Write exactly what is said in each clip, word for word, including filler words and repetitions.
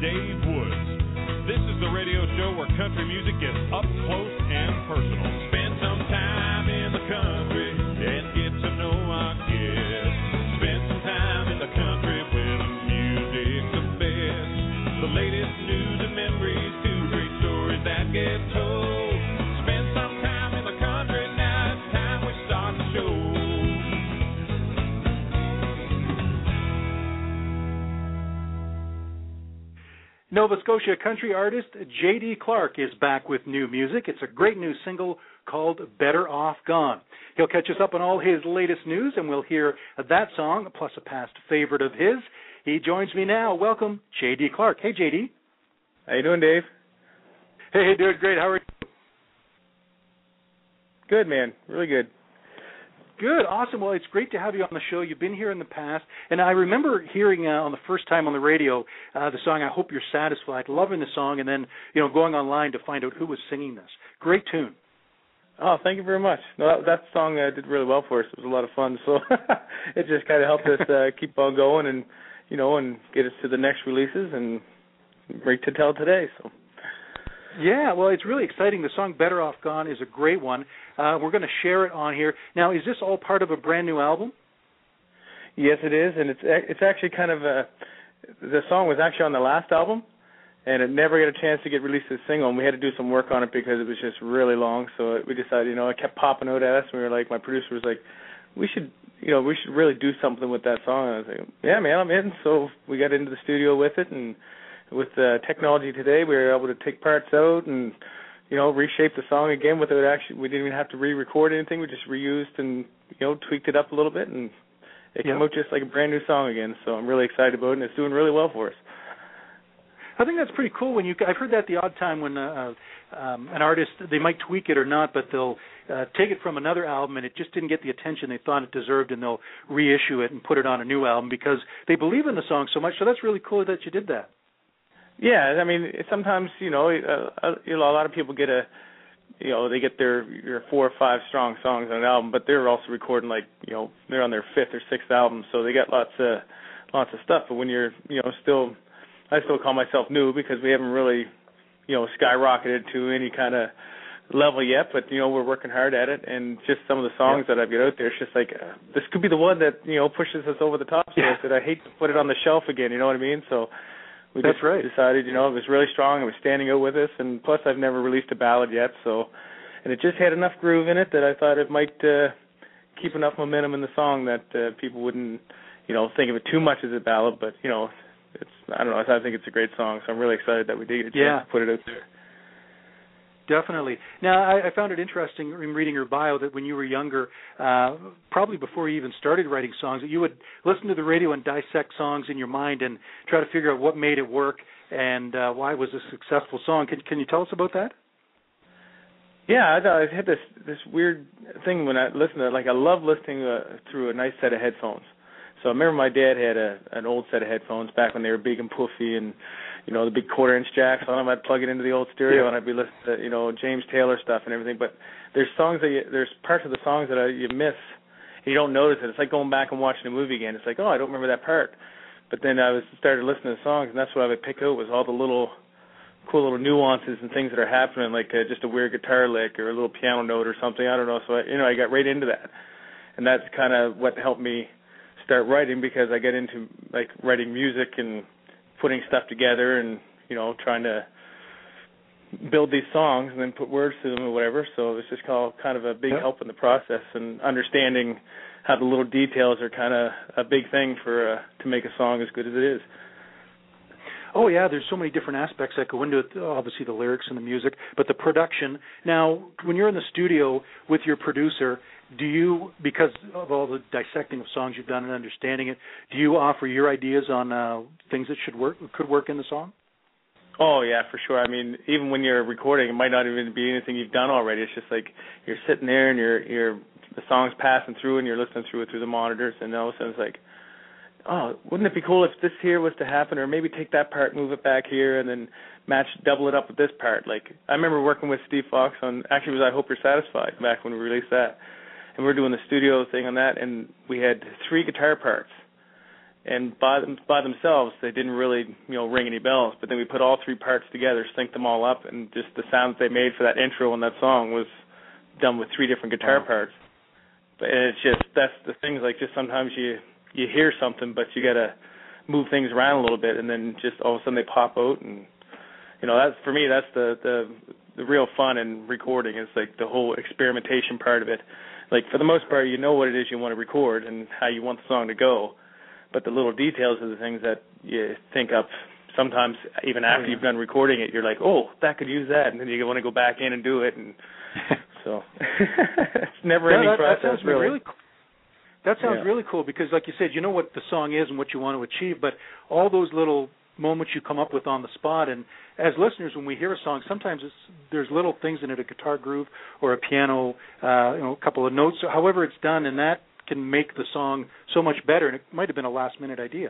Dave Woods. This is the radio show where country music gets up close and personal. Spend some time in the country and get to know our guests. Spend some time in the country where the music's the best. The latest news and memories, two great stories that get told. Spend some time in the country, now it's time we start the show. Nova Scotia country artist J D Clark is back with new music. It's a great new single called Better Off Gone. He'll catch us up on all his latest news, and we'll hear that song, plus a past favorite of his. He joins me now. Welcome, J D Clark. Hey, J D. How you doing, Dave? Hey, doing great. How are you? Good, man. Really good. Good, awesome. Well, it's great to have you on the show. You've been here in the past, and I remember hearing uh, on the first time on the radio uh, the song "I Hope You're Satisfied," loving the song, and then you know going online to find out who was singing this. Great tune. Oh, thank you very much. No, that, that song uh, did really well for us. It was a lot of fun, so it just kind of helped us uh, keep on going, and you know, and get us to the next releases, and great to tell today. So. Yeah, well, it's really exciting. The song Better Off Gone is a great one. Uh, we're going to share it on here. Now, is this all part of a brand new album? Yes, it is, and it's it's actually kind of a, the song was actually on the last album, and it never got a chance to get released as a single, and we had to do some work on it because it was just really long, so we decided, you know, it kept popping out at us, and we were like, my producer was like, we should, you know, we should really do something with that song, and I was like, yeah, man, I'm in, so we got into the studio with it, and with uh, technology today, we were able to take parts out and, you know, reshape the song again without actually, we didn't even have to re-record anything. We just reused and, you know, tweaked it up a little bit, and it yeah. came out just like a brand new song again. So I'm really excited about it, and it's doing really well for us. I think that's pretty cool. When you, I've heard that the odd time when uh, um, an artist, they might tweak it or not, but they'll uh, take it from another album and it just didn't get the attention they thought it deserved, and they'll reissue it and put it on a new album because they believe in the song so much. So that's really cool that you did that. Yeah, I mean, sometimes, you know, uh, you know, a lot of people get a, you know, they get their your four or five strong songs on an album, but they're also recording like, you know, they're on their fifth or sixth album, so they got lots of lots of stuff. But when you're, you know, still, I still call myself new because we haven't really, you know, skyrocketed to any kind of level yet. But you know, we're working hard at it, and just some of the songs yeah. that I've got out there, it's just like uh, this could be the one that you know pushes us over the top. So yeah. I said I hate to put it on the shelf again. You know what I mean? So. We That's just right. decided, you know, it was really strong. It was standing out with us, and plus I've never released a ballad yet, so, and it just had enough groove in it that I thought it might uh, keep enough momentum in the song that uh, people wouldn't, you know, think of it too much as a ballad, but, you know, it's, I don't know, I think it's a great song, so I'm really excited that we did get a chance yeah. to put it out there. Definitely. Now, I, I found it interesting in reading your bio that when you were younger, uh, probably before you even started writing songs, that you would listen to the radio and dissect songs in your mind and try to figure out what made it work and uh, why it was a successful song. Can, can you tell us about that? Yeah, I, I had this this weird thing when I listened to it. Like, I love listening uh, through a nice set of headphones. So I remember my dad had a an old set of headphones back when they were big and puffy and, you know, the big quarter-inch jacks on them. I'd plug it into the old stereo yeah. and I'd be listening to, you know, James Taylor stuff and everything. But there's songs that you, there's parts of the songs that I, you miss and you don't notice it. It's like going back and watching a movie again. It's like, oh, I don't remember that part. But then I was started listening to songs, and that's what I would pick out was all the little cool little nuances and things that are happening, like uh, just a weird guitar lick or a little piano note or something. I don't know. So I, you know, I got right into that, and that's kind of what helped me start writing, because I get into like writing music and putting stuff together and, you know, trying to build these songs and then put words to them or whatever. So it was just called kind of a big yep. help in the process, and understanding how the little details are kind of a big thing for uh, to make a song as good as it is. Oh, yeah, there's so many different aspects that go into it, obviously the lyrics and the music, but the production. Now, when you're in the studio with your producer, do you, because of all the dissecting of songs you've done and understanding it, do you offer your ideas on uh, things that should work, could work in the song? Oh, yeah, for sure. I mean, even when you're recording, it might not even be anything you've done already. It's just like you're sitting there and you're, you're the song's passing through and you're listening through it through the monitors, and all of a sudden it's like, oh, wouldn't it be cool if this here was to happen, or maybe take that part, move it back here, and then match, double it up with this part. Like, I remember working with Steve Fox on, actually it was I Hope You're Satisfied, back when we released that, and we were doing the studio thing on that, and we had three guitar parts, and by them, by themselves, they didn't really, you know, ring any bells. But then we put all three parts together, synced them all up, and just the sounds they made for that intro and that song was done with three different guitar wow. parts. But it's just, that's the things, like, just sometimes you you hear something, but you got to move things around a little bit, and then just all of a sudden they pop out. And, you know, that's, for me, that's the, the, the real fun in recording, is like the whole experimentation part of it. Like, for the most part, you know what it is you want to record and how you want the song to go, but the little details are the things that you think of sometimes even after oh, yeah. you've done recording it. You're like, oh, that could use that, and then you want to go back in and do it, and so it's never yeah, ending that, process, that sounds really. really cool. That sounds yeah. really cool because, like you said, you know what the song is and what you want to achieve, but all those little moments you come up with on the spot, and as listeners, when we hear a song, sometimes it's, there's little things in it, a guitar groove or a piano, uh, you know, a couple of notes, so however it's done, and that can make the song so much better, and it might have been a last-minute idea.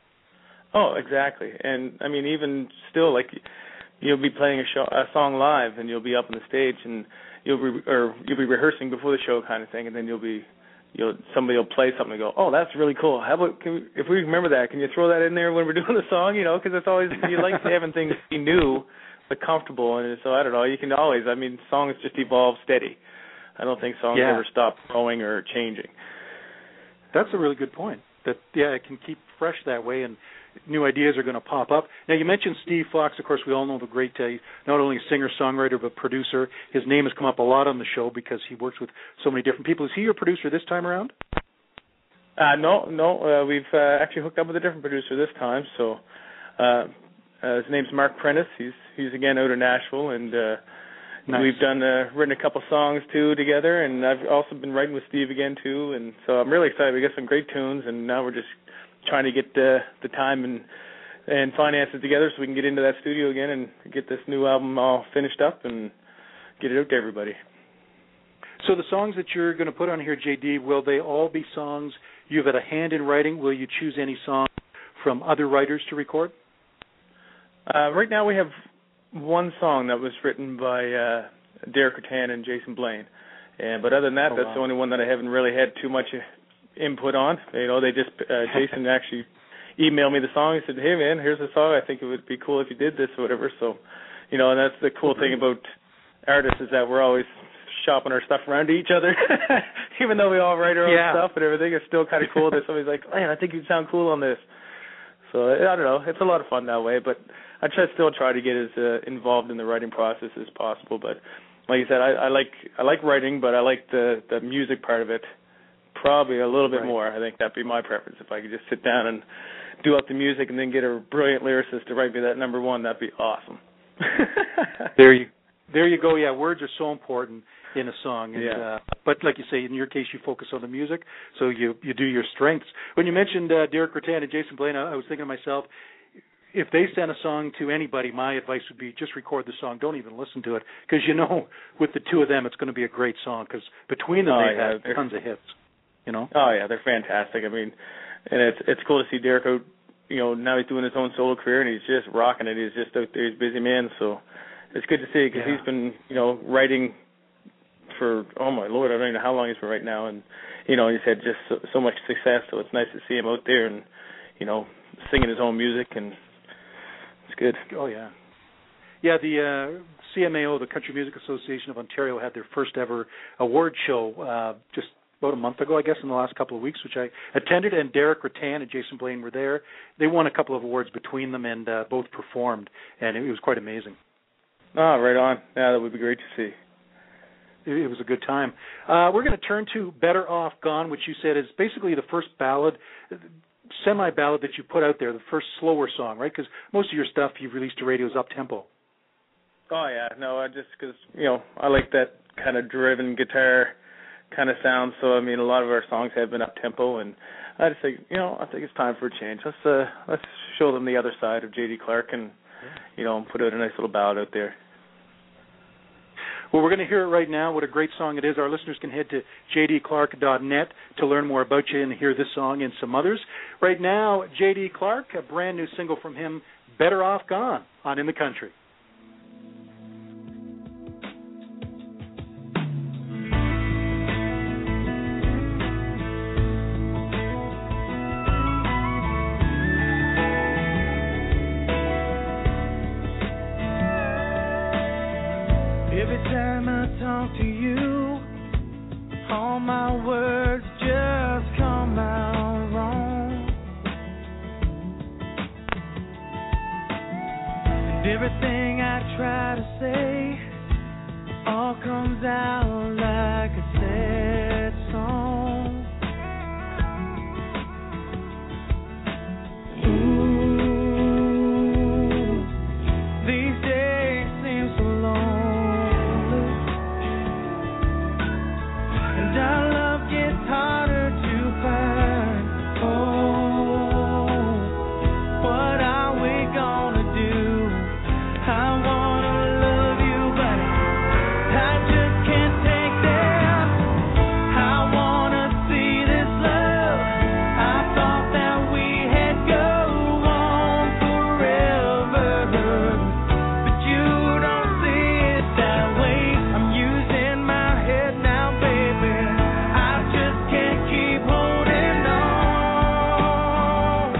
Oh, exactly. And, I mean, even still, like, you'll be playing a, show, a song live, and you'll be up on the stage, and you'll be, or you'll be rehearsing before the show kind of thing, and then you'll be, you'll somebody will play something and go, oh, that's really cool. How about, can we, if we remember that, can you throw that in there when we're doing the song, you know, because it's always, you like having things be new but comfortable, and so, I don't know, you can always, I mean, songs just evolve steady. I don't think songs yeah. ever stop growing or changing. That's a really good point, that, yeah, it can keep fresh that way, and new ideas are going to pop up. Now, you mentioned Steve Fox. Of course, we all know the great, uh, not only singer-songwriter, but producer. His name has come up a lot on the show because he works with so many different people. Is he your producer this time around? Uh, no, no. Uh, we've uh, actually hooked up with a different producer this time. So uh, uh, his name's Mark Prentice. He's, he's again, out of Nashville, and uh, nice. we've done uh, written a couple songs, too, together, and I've also been writing with Steve again, too, and so I'm really excited. We got some great tunes, and now we're just trying to get uh, the time and and finances together so we can get into that studio again and get this new album all finished up and get it out to everybody. So the songs that you're going to put on here, J D, will they all be songs you've had a hand in writing? Will you choose any songs from other writers to record? Uh, right now we have one song that was written by uh, Derek Rattan and Jason Blaine, and but other than that, oh, that's wow. the only one that I haven't really had too much input on. You know, they just uh, Jason actually emailed me the song and said, hey man, here's the song, I think it would be cool if you did this or whatever. So, you know, and that's the cool thing about artists, is that we're always shopping our stuff around to each other. Even though we all write our yeah. own stuff and everything, it's still kind of cool that somebody's like, man, I think you'd sound cool on this. So I don't know, it's a lot of fun that way, but I try still try to get as uh, involved in the writing process as possible. But like you said, I, I like I like writing, but I like the the music part of it probably a little bit right. more. I think that'd be my preference. If I could just sit down and do up the music and then get a brilliant lyricist to write me that number one, that'd be awesome. there you, there you go. Yeah, words are so important in a song. And, yeah. Uh, but like you say, in your case, you focus on the music, so you you do your strengths. When you mentioned uh, Derek Rattan and Jason Blaine, I, I was thinking to myself, if they send a song to anybody, my advice would be just record the song. Don't even listen to it, because you know, with the two of them, it's going to be a great song. Because between them, oh, they've yeah, had tons of hits. You know? Oh yeah, they're fantastic. I mean, and it's it's cool to see Derek out. You know, now he's doing his own solo career and he's just rocking it. He's just out there. He's a busy man, so it's good to see, because yeah. he's been, you know, writing for, oh my Lord, I don't even know how long he's been right now, and you know, he's had just so, so much success. So it's nice to see him out there and, you know, singing his own music, and it's good. Oh yeah, yeah. The uh, C M A O, the Country Music Association of Ontario, had their first ever award show uh, just about a month ago, I guess, in the last couple of weeks, which I attended, and Derek Rattan and Jason Blaine were there. They won a couple of awards between them, and uh, both performed, and it was quite amazing. Oh, right on. Yeah, that would be great to see. It, it was a good time. Uh, we're going to turn to Better Off Gone, which you said is basically the first ballad, semi-ballad that you put out there, the first slower song, right? Because most of your stuff you've released to radio is up-tempo. Oh, yeah. No, I just because, you know, I like that kind of driven guitar kind of sound. So I mean, a lot of our songs have been up tempo, and I just think, you know, I think it's time for a change. Let's uh, let's show them the other side of J D Clark, and you know, put out a nice little ballad out there. Well, we're going to hear it right now. What a great song it is. Our listeners can head to j d clark dot net to learn more about you and hear this song and some others. Right now, J D Clark, a brand new single from him, Better Off Gone, on In the Country. Every time I talk to you, all my words just come out wrong. And everything I try to say all comes out like a sad song. Ooh, these days seem so lonely, and our love gets harder to find. Oh, what are we gonna do? I wanna love you, but I just can't take that. I wanna see this love. I thought that we had go on forever, but you don't see it that way. I'm using my head now, baby. I just can't keep holding on,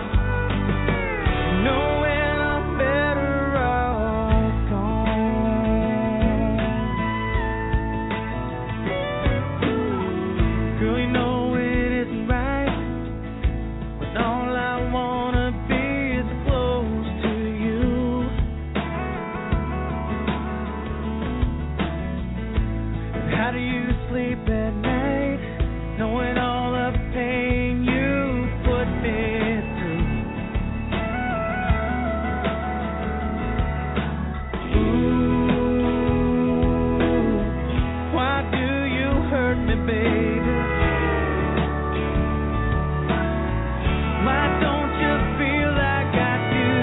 knowing I'm better off gone. Girl, you know it isn't right when all I wanna be is close to you. How do you sleep at night, knowing all the pain you put me through? Ooh, why do you hurt me, baby? Why don't you feel like I do?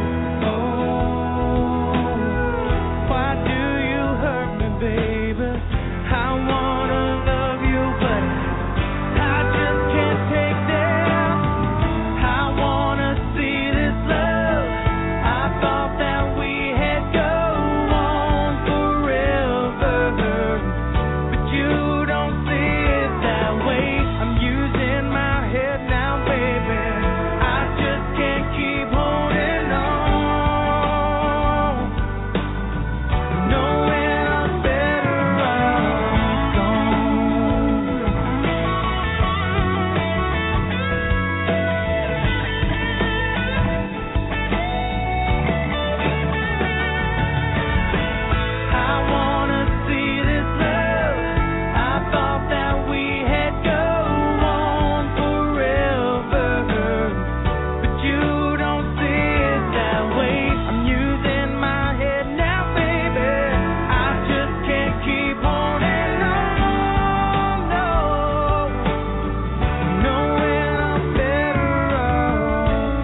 Oh, why do you hurt me, baby? I wanna love you, but I just can't take that. I wanna see this love. I thought that we had go on forever, but you don't see it that way. I'm using my head now, baby. I just can't keep holding on, knowing I'm better off gone. I wanna see this love. I thought that we had go on forever, but you don't see it that way. I'm using my head now, baby. I just can't keep holding on, no, knowing I'm better off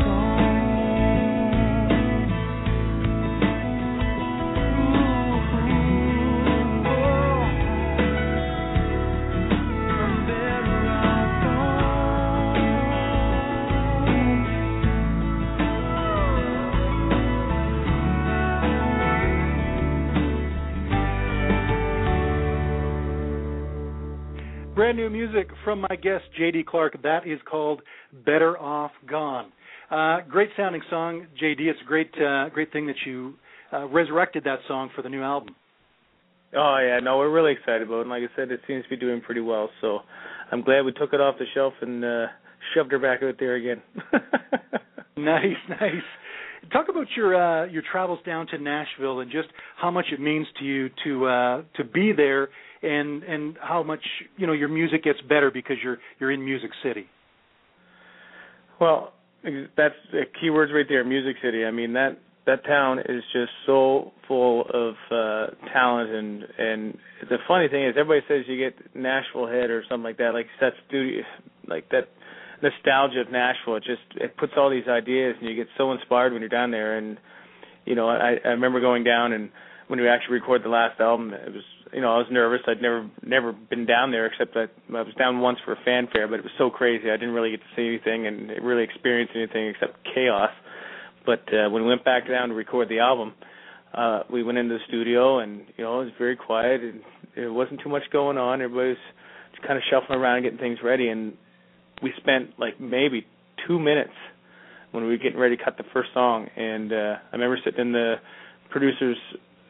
Brand new music from my guest, J D Clark. That is called Better Off Gone. Uh, great sounding song, J D. It's a great, uh, great thing that you uh, resurrected that song for the new album. Oh, yeah, no, we're really excited about it. And like I said, it seems to be doing pretty well. So I'm glad we took it off the shelf and uh, shoved her back out there again. Nice, nice. Talk about your uh, your travels down to Nashville and just how much it means to you to uh, to be there, and and how much, you know, your music gets better because you're you're in Music City. Well, that's the key words right there, Music City. I mean, that that town is just so full of uh, talent, and and the funny thing is, everybody says you get Nashville head or something like that, like that studio, like that nostalgia of Nashville. It just it puts all these ideas, and you get so inspired when you're down there. And you know, I, I remember going down, and when we actually recorded the last album, it was, you know, I was nervous. I'd never never been down there, except that I was down once for a fanfare, but it was so crazy. I didn't really get to see anything and really experience anything except chaos. But uh, when we went back down to record the album, uh, we went into the studio, and you know, it was very quiet, and there wasn't too much going on. Everybody was just kind of shuffling around, getting things ready, and we spent like maybe two minutes when we were getting ready to cut the first song. And uh, I remember sitting in the producer's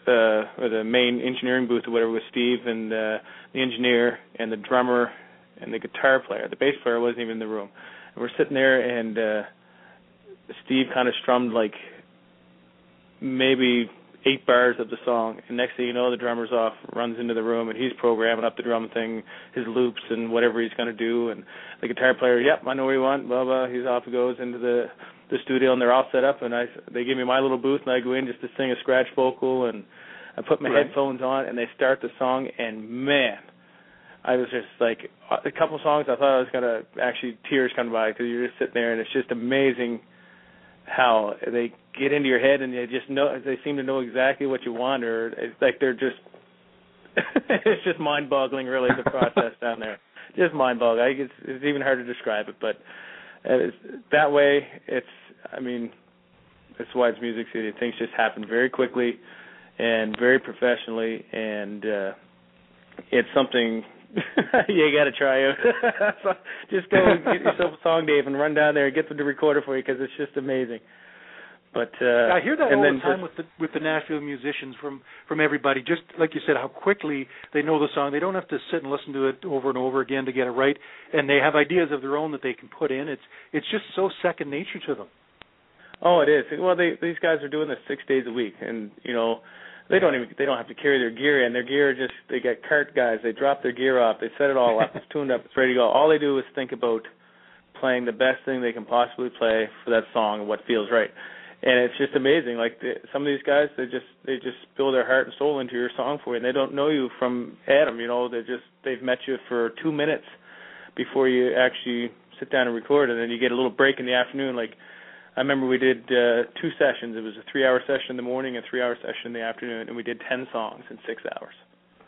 uh, or the main engineering booth or whatever with Steve and uh, the engineer and the drummer and the guitar player. The bass player wasn't even in the room. And we're sitting there, and uh, Steve kind of strummed like maybe eight bars of the song, and next thing you know, the drummer's off, runs into the room, and he's programming up the drum thing, his loops and whatever he's going to do, and the guitar player, yep, I know where you want, blah, blah, he's off, he goes into the the studio, and they're all set up, and I, they give me my little booth, and I go in just to sing a scratch vocal, and I put my right. headphones on, and they start the song, and man, I was just like, a couple songs, I thought I was going to actually, tears come by, because you're just sitting there, and it's just amazing how they get into your head, and they just know, they seem to know exactly what you want, or it's like they're just, it's just mind-boggling, really, the process down there. Just mind-boggling. It's, it's even hard to describe it, but it's, that way, it's, I mean, that's why it's Music City. Things just happen very quickly and very professionally, and uh, it's something you got to try out. So just go and get yourself a song, Dave, and run down there and get them to record it for you, because it's just amazing. But uh, I hear that and all then the time just, with the with the Nashville musicians from, from everybody. Just like you said, how quickly they know the song. They don't have to sit and listen to it over and over again to get it right, and they have ideas of their own that they can put in. It's it's just so second nature to them. Oh, it is. Well, they, these guys are doing this six days a week, and you know, they don't even they don't have to carry their gear in. Their gear just they get cart guys. They drop their gear off. They set it all up. It's tuned up. It's ready to go. All they do is think about playing the best thing they can possibly play for that song and what feels right. And it's just amazing. Like the, some of these guys, they just they just spill their heart and soul into your song for you, and they don't know you from Adam. You know, they just they've met you for two minutes before you actually sit down and record, and then you get a little break in the afternoon. Like I remember we did uh, two sessions. It was a three-hour session in the morning and a three-hour session in the afternoon, and we did ten songs in six hours.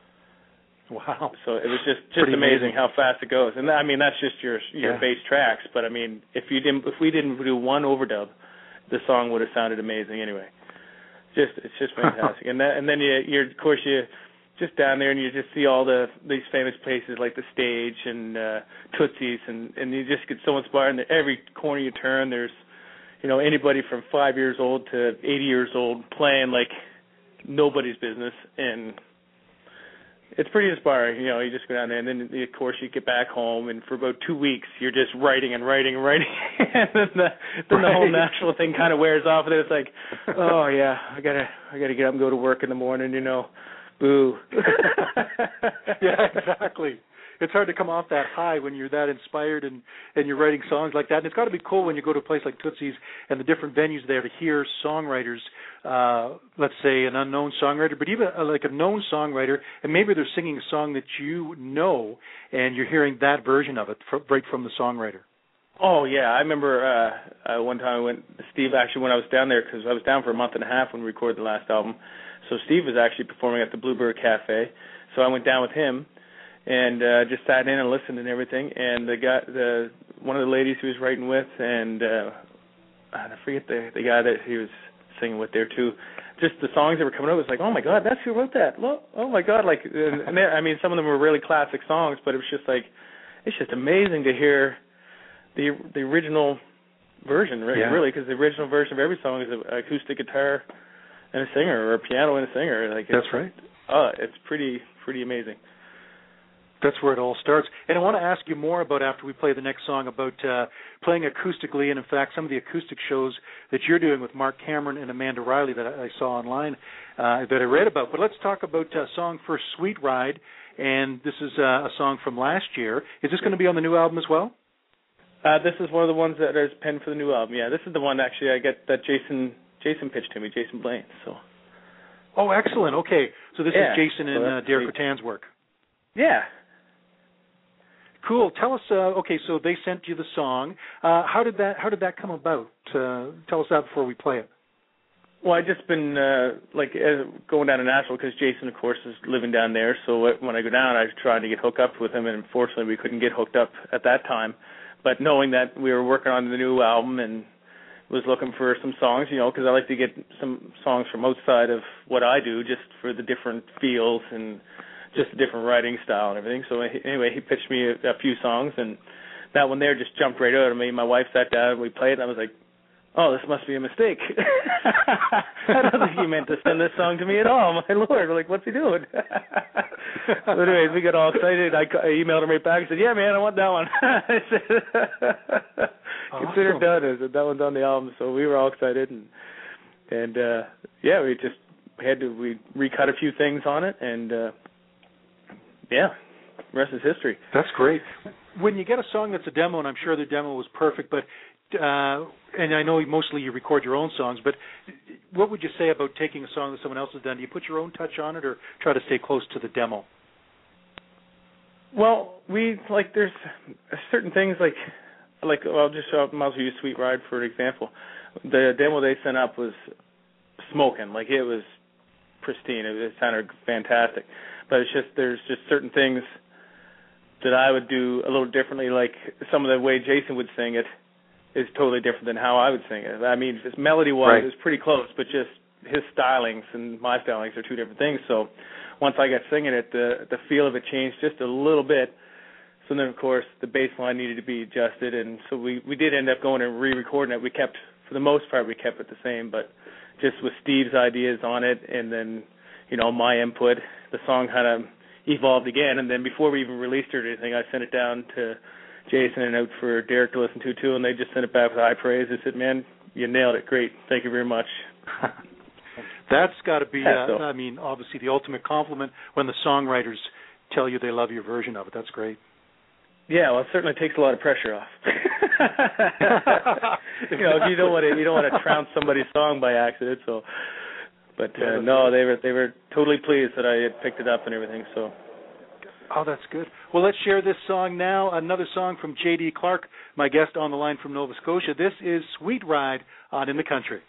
Wow! So it was just just amazing, amazing how fast it goes. And I mean, that's just your your yeah. bass tracks. But I mean, if you didn't, if we didn't do one overdub, the song would have sounded amazing anyway. Just it's just fantastic. and that, and then you you're of course you just down there and you just see all the these famous places like the stage and uh, Tootsie's, and and you just get so inspired. And every corner you turn, there's you know anybody from five years old to eighty years old playing like nobody's business, and it's pretty inspiring. You know, you just go down there, and then of course you get back home, and for about two weeks you're just writing and writing and writing, and then the then the right. whole Nashville thing kind of wears off, and it's like, oh yeah, I gotta I gotta get up and go to work in the morning. You know, boo. Yeah, exactly. It's hard to come off that high when you're that inspired and, and you're writing songs like that. And it's got to be cool when you go to a place like Tootsie's and the different venues there to hear songwriters, uh, let's say an unknown songwriter, but even a, like a known songwriter, and maybe they're singing a song that you know, and you're hearing that version of it fr- right from the songwriter. Oh, yeah. I remember uh, uh, one time I went, Steve, actually, when I was down there, because I was down for a month and a half when we recorded the last album. So Steve was actually performing at the Bluebird Cafe. So I went down with him and uh, just sat in and listened and everything. And the guy, the one of the ladies he was writing with, and uh, I forget the the guy that he was singing with there too. Just the songs that were coming out, it was like, oh my God, that's who wrote that. Oh my God, like, and, and I mean, some of them were really classic songs, but it was just like, it's just amazing to hear the the original version, really, yeah. really, because the original version of every song is an acoustic guitar and a singer, or a piano and a singer. Like, that's right. Oh, it's pretty pretty amazing. That's where it all starts. And I want to ask you more about, after we play the next song, about uh, playing acoustically, and in fact some of the acoustic shows that you're doing with Mark Cameron and Amanda Riley that I saw online, uh, that I read about. But let's talk about a song for Sweet Ride, and this is uh, a song from last year. Is this going to be on the new album as well? Uh, this is one of the ones that is penned for the new album. Yeah, this is the one actually I get that Jason Jason pitched to me, Jason Blaine. So. Oh, excellent. Okay, so this yeah. is Jason and uh, Derek Rattan's work. Yeah. Cool. Tell us. Uh, okay, so they sent you the song. Uh, how did that How did that come about? Uh, tell us that before we play it. Well, I just been uh, like uh, going down to Nashville because Jason, of course, is living down there. So when I go down, I try to get hooked up with him, and unfortunately, we couldn't get hooked up at that time. But knowing that we were working on the new album and was looking for some songs, you know, because I like to get some songs from outside of what I do, just for the different feels and just a different writing style and everything. So anyway, he pitched me a, a few songs, and that one there just jumped right out of me. My wife sat down and we played, and I was like, oh, this must be a mistake. I don't think he meant to send this song to me at all. My Lord, like, what's he doing? So anyways, we got all excited. I, I emailed him right back and said, yeah, man, I want that one. I said, consider it done. I said, that one's on the album. So we were all excited. And, and uh, yeah, we just had to, we recut a few things on it. And, uh, yeah, the rest is history. That's great. When you get a song that's a demo, and I'm sure the demo was perfect, but uh, and I know mostly you record your own songs, but what would you say about taking a song that someone else has done? Do you put your own touch on it, or try to stay close to the demo? Well, we like there's certain things like like well, just uh, might as well use Sweet Ride for an example. The demo they sent up was smoking, like it was pristine. It, it sounded fantastic, but it's just there's just certain things that I would do a little differently. Like some of the way Jason would sing it is totally different than how I would sing it. I mean, just melody-wise, right. It was pretty close, but just his stylings and my stylings are two different things. So once I got singing it, the the feel of it changed just a little bit. So then, of course, the bass line needed to be adjusted, and so we, we did end up going and re-recording it. We kept, for the most part, we kept it the same, but just with Steve's ideas on it and then, you know, my input, the song kind of evolved again. And then before we even released it or anything, I sent it down to Jason and out for Derek to listen to, too, and they just sent it back with high praise. They said, man, you nailed it. Great. Thank you very much. That's got to be, yeah, uh, so. I mean, obviously the ultimate compliment when the songwriters tell you they love your version of it. That's great. Yeah, well, it certainly takes a lot of pressure off. You know, if you don't want to, you don't want to trounce somebody's song by accident. So, but uh, no, they were they were totally pleased that I had picked it up and everything. So. Oh, that's good. Well, let's share this song now. Another song from J D Clark, my guest on the line from Nova Scotia. This is Sweet Ride on In the Country.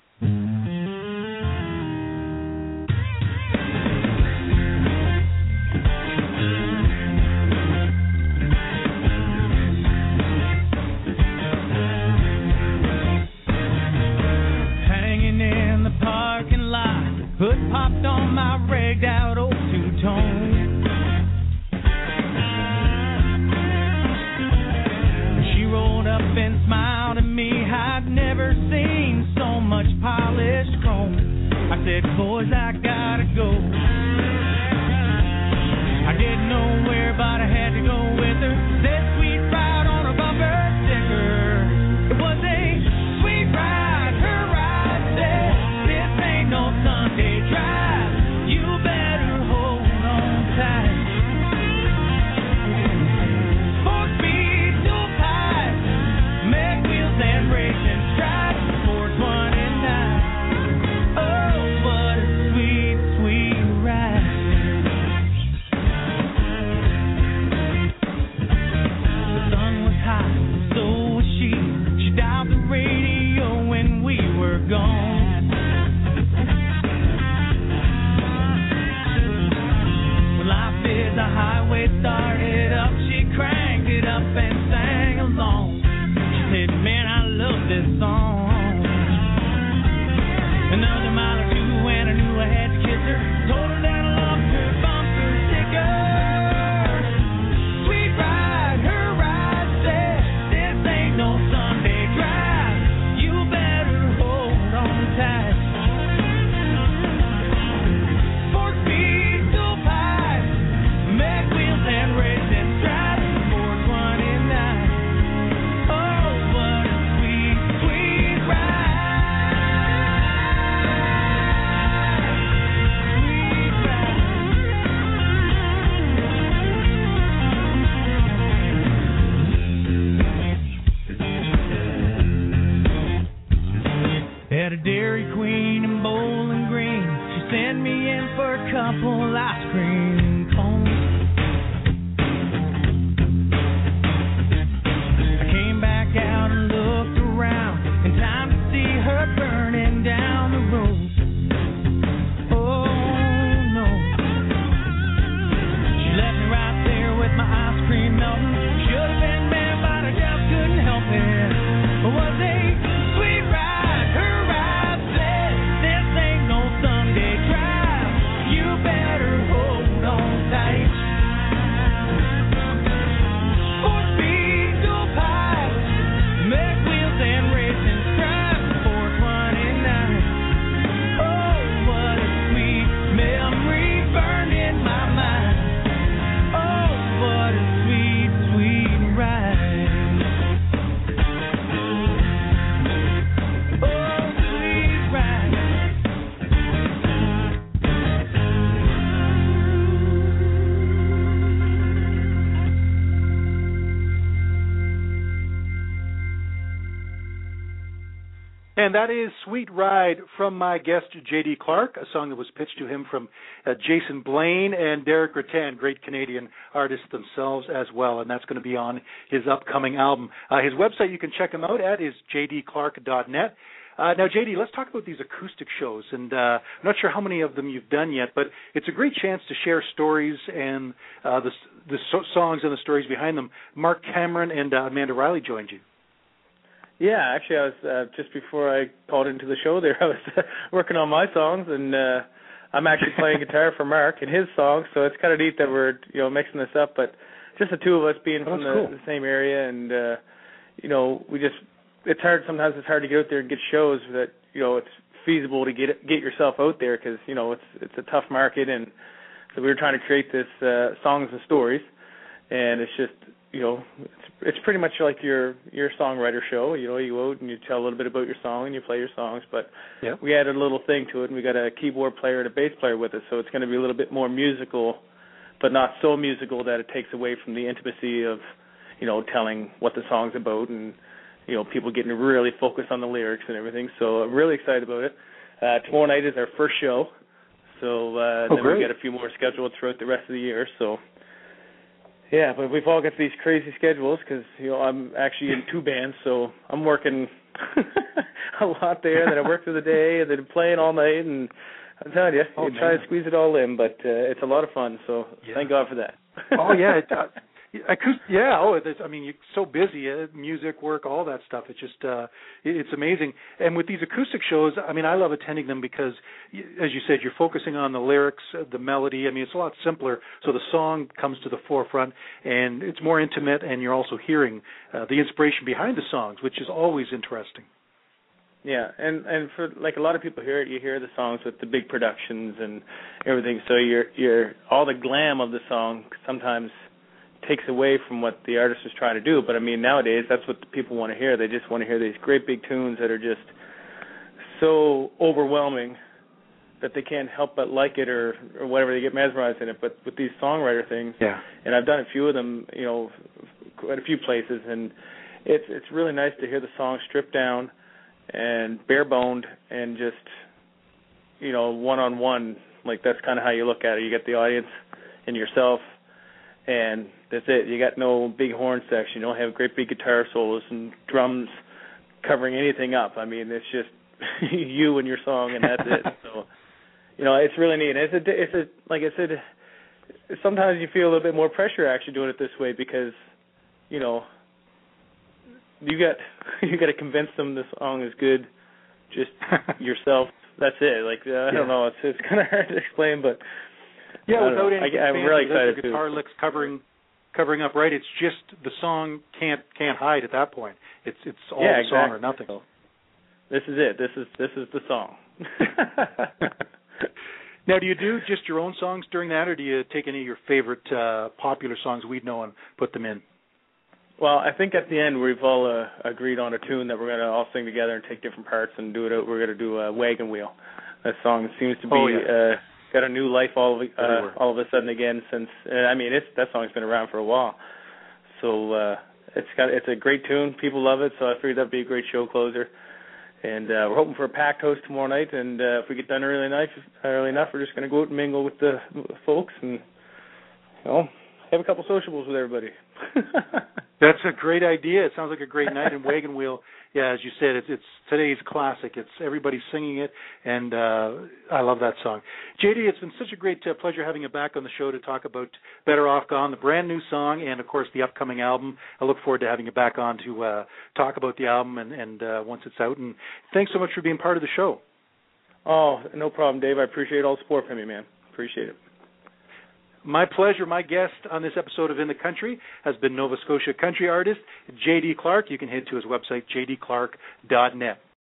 Hanging in the parking lot, hood popped on my rigged out old two-tone. And smiled at me, I'd never seen so much polished chrome. I said, boys, I gotta go. I didn't know where, but I had to go with her. Said sweet ride on a bumper sticker. It was a sweet ride, her ride said, this ain't no Sunday drive. You better hold on tight. And racing stripes, four twenty-nine. Oh, what a sweet, sweet ride. The sun was high, so was she. She dialed the radio when we were gone. When life is a highway, started up, she cranked it up and sang along. Said, man, I love this song. Another mile or two and I knew I had to kiss her. Told her that I loved her bumper sticker. Sweet ride, her ride said, this ain't no Sunday drive. You better hold on tight. Four speed, dual pipe, mag wheels and racing stripes. four twenty-nine. At a Dairy Queen in Bowling Green, she sent me in for a couple ice cream cones. I came back out and looked around, in time to see her burning down the road. Oh no, she left me right there with my ice cream melting. Should have been mad, but I just couldn't help it. It was a sweet ride, her ride said, this ain't no Sunday drive. You better hold on And that is Sweet Ride from my guest, J D. Clark, a song that was pitched to him from uh, Jason Blaine and Derek Rattan, great Canadian artists themselves as well, and that's going to be on his upcoming album. Uh, his website you can check him out at is j d clark dot net. Uh, now, J D, let's talk about these acoustic shows, and uh, I'm not sure how many of them you've done yet, but it's a great chance to share stories and uh, the, the so- songs and the stories behind them. Mark Cameron and uh, Amanda Riley joined you. Yeah, actually, I was uh, just before I called into the show there, I was uh, working on my songs, and uh, I'm actually playing guitar for Mark in his songs, so it's kind of neat that we're, you know, mixing this up, but just the two of us being oh, from the, cool. the same area, and, uh, you know, we just, it's hard, sometimes it's hard to get out there and get shows that, you know, it's feasible to get it, get yourself out there, because, you know, it's it's a tough market, and so we were trying to create this uh, songs and stories, and it's just, you know, it's, it's pretty much like your your songwriter show. You know, you go out and you tell a little bit about your song and you play your songs, but yep. we added a little thing to it, and we got a keyboard player and a bass player with us, so it's going to be a little bit more musical, but not so musical that it takes away from the intimacy of, you know, telling what the song's about and, you know, people getting to really focus on the lyrics and everything. So I'm really excited about it. Uh, tomorrow night is our first show, so uh, oh, then great. we got a few more scheduled throughout the rest of the year, so... Yeah, but we've all got these crazy schedules because, you know, I'm actually in two bands, so I'm working a lot there, and then I work through the day, and then playing all night, and I'm telling you, oh, you man. try to squeeze it all in, but uh, it's a lot of fun, so yeah. thank God for that. oh, yeah. It, uh, acoustic, yeah, oh, it's, I mean, you're so busy, uh, music, work, all that stuff. It's just, uh, it, it's amazing. And with these acoustic shows, I mean, I love attending them because, as you said, you're focusing on the lyrics, uh, the melody. I mean, it's a lot simpler, so the song comes to the forefront, and it's more intimate, and you're also hearing uh, the inspiration behind the songs, which is always interesting. Yeah, and and for like a lot of people hear it, you hear the songs with the big productions and everything, so you're you're all the glam of the song sometimes takes away from what the artist is trying to do. But I mean, nowadays that's what the people want to hear. They just want to hear these great big tunes that are just so overwhelming that they can't help but like it or or whatever, they get mesmerized in it. But with these songwriter things, yeah, and I've done a few of them, you know, quite a few places, and it's it's really nice to hear the song stripped down and bare boned and just, you know, one on one. Like that's kind of how you look at it. You get the audience and yourself, and that's it. You got no big horn section. You don't have great big guitar solos and drums covering anything up. I mean, it's just you and your song, and that's it. So, you know, it's really neat. It's a, it's a, like I said, sometimes you feel a little bit more pressure actually doing it this way because, you know, you got you got to convince them the song is good, just yourself. That's it. Like uh, I don't know. It's it's kind of hard to explain, but yeah, without know. any I, I'm really excited the guitar too. licks covering covering up, right? It's just the song can't can't hide at that point. It's it's all yeah, the exactly. song or nothing. This is it. This is this is the song. Now, do you do just your own songs during that, or do you take any of your favorite uh, popular songs we'd know and put them in? Well, I think at the end we've all uh, agreed on a tune that we're going to all sing together and take different parts and do it. We're going to do a Wagon Wheel. That song seems to be oh, yeah. uh, got a new life all of uh, all of a sudden again. Since uh, I mean, it's that song's been around for a while, so uh, it's got it's a great tune. People love it, so I figured that'd be a great show closer. And uh, we're hoping for a packed house tomorrow night. And uh, if we get done early enough, early enough, we're just going to go out and mingle with the, with the folks and, you know, have a couple sociables with everybody. That's a great idea. It sounds like a great night. And Wagon Wheel, yeah, as you said, it's, it's today's classic. It's everybody singing it, and uh, I love that song. J D, it's been such a great uh, pleasure having you back on the show to talk about Better Off Gone, the brand new song, and, of course, the upcoming album. I look forward to having you back on to uh, talk about the album and, and uh, once it's out. And thanks so much for being part of the show. Oh, no problem, Dave. I appreciate all the support from you, man. Appreciate it. My pleasure. My guest on this episode of In the Country has been Nova Scotia country artist J D. Clark. You can head to his website, j d clark dot net.